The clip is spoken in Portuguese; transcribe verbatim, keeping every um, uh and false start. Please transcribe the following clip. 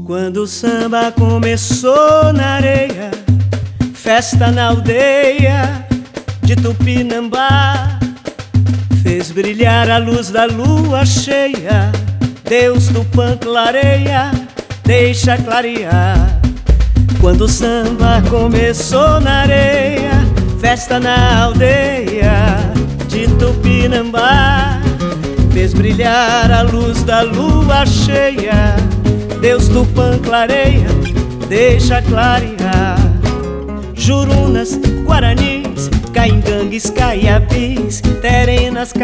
Quando o samba começou na areia, festa na aldeia de Tupinambá, fez brilhar a luz da lua cheia. Deus Tupã clareia, deixa clarear. Quando o samba começou na areia, festa na aldeia de Tupinambá, fez brilhar a luz da lua cheia. Deus Tupã clareia, deixa clarear. Jurunas, guaranis, caingangues, caiapis, terenas,